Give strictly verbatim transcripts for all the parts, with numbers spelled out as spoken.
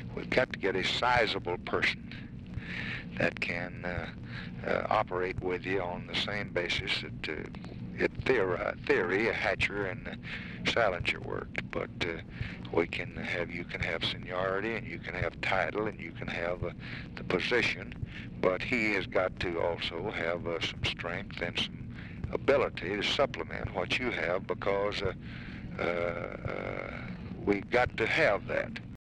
we've got to get a sizable person that can uh, uh, operate with you on the same basis that uh, it theori theory, Hatcher and Salinger worked, but uh, we can have, you can have seniority and you can have title and you can have uh, the position, but he has got to also have uh, some strength and some ability to supplement what you have, because uh, uh, uh, we've got to have that.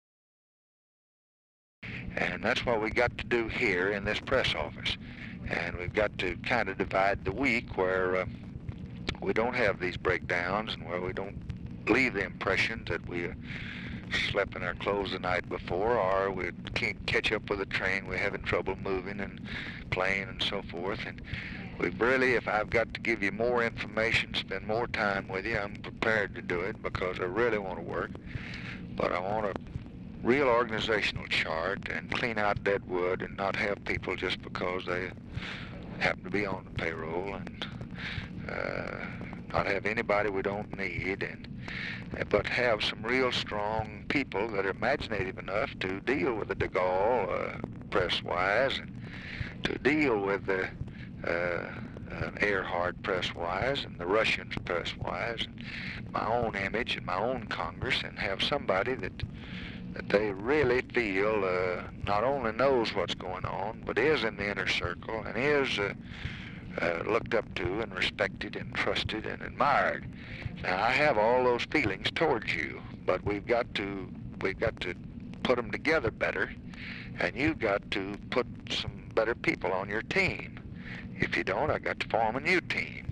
And that's what we got to do here in this press office. And we've got to kind of divide the week where uh, we don't have these breakdowns and where we don't leave the impression that we uh, slept in our clothes the night before, or we can't catch up with the train, we're having trouble moving and playing and so forth. And we've really, if I've got to give you more information, spend more time with you, I'm prepared to do it because I really want to work. But I want a real organizational chart and clean out dead wood and not have people just because they happen to be on the payroll, and uh, not have anybody we don't need, and but have some real strong people that are imaginative enough to deal with the De Gaulle uh, press-wise, and to deal with the uh, uh, Earhart press-wise and the Russians press-wise, and my own image and my own Congress, and have somebody that that they really feel uh, not only knows what's going on, but is in the inner circle and is uh, uh, looked up to and respected and trusted and admired. Now, I have all those feelings towards you, but we've got to we've got to put them together better, and you've got to put some better people on your team. If you don't, I've got to form a new team.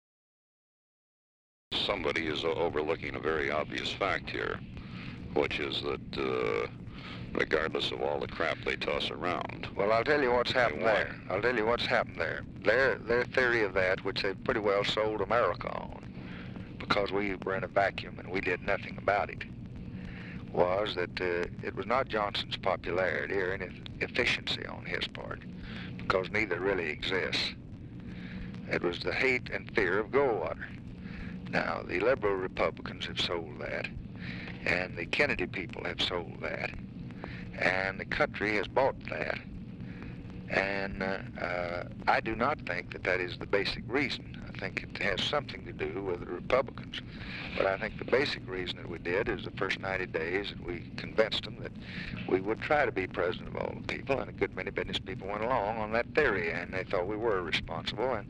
Somebody is overlooking a very obvious fact here, which is that uh, regardless of all the crap they toss around. Well, I'll tell you what's happened there. I'll tell you what's happened there. Their, their theory of that, which they've pretty well sold America on, because we were in a vacuum and we did nothing about it, was that uh, it was not Johnson's popularity or any efficiency on his part, because neither really exists. It was the hate and fear of Goldwater. Now, the liberal Republicans have sold that, and the Kennedy people have sold that, and the country has bought that. And uh, uh, I do not think that that is the basic reason. I think it has something to do with the Republicans. But I think the basic reason that we did is the first ninety days that we convinced them that we would try to be president of all the people, and a good many business people went along on that theory, and they thought we were responsible, and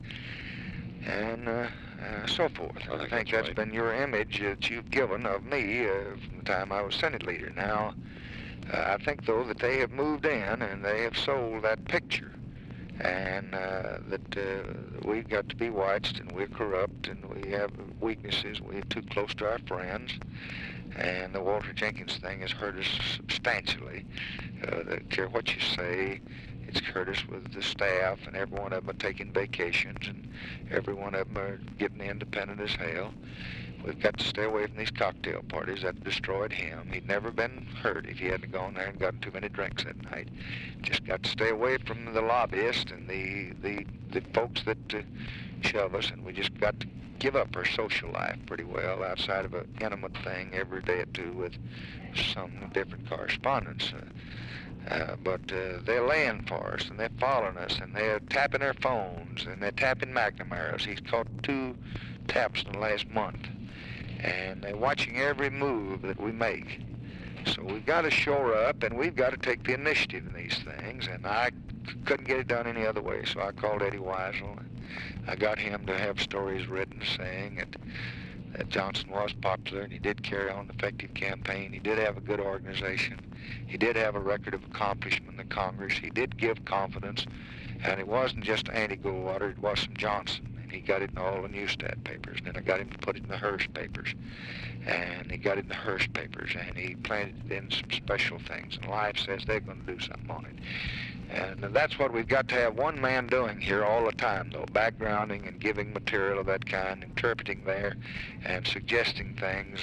and uh, uh, so forth. I think, I think that's, that's right. been your image that you've given of me uh, from the time I was Senate leader. Now, uh, I think, though, that they have moved in and they have sold that picture, and uh, that uh, we've got to be watched, and we're corrupt, and we have weaknesses, we're too close to our friends, and the Walter Jenkins thing has hurt us substantially. Uh, they don't care what you say. It's hurt us with the staff, and every one of them are taking vacations, and every one of them are getting independent as hell. We've got to stay away from these cocktail parties. That destroyed him. He'd never been hurt if he hadn't gone there and gotten too many drinks that night. Just got to stay away from the lobbyists and the, the, the folks that uh, shove us, and we just got to give up our social life pretty well outside of an intimate thing every day or two with some different correspondence. Uh, Uh, but uh, they're laying for us, and they're following us, and they're tapping their phones, and they're tapping McNamara's. He's caught two taps in the last month, and they're watching every move that we make. So we've got to shore up, and we've got to take the initiative in these things, and I couldn't get it done any other way, so I called Eddie Weisel, and I got him to have stories written saying that that Johnson was popular, and he did carry on an effective campaign. He did have a good organization. He did have a record of accomplishment in the Congress. He did give confidence, and it wasn't just anti-Goldwater, it was some Johnson, and he got it in all the Newstat papers, and then I got him to put it in the Hearst papers, and he got it in the Hearst papers, and he planted in some special things, and Life says they're going to do something on it. And that's what we've got to have one man doing here all the time, though, backgrounding and giving material of that kind, interpreting there, and suggesting things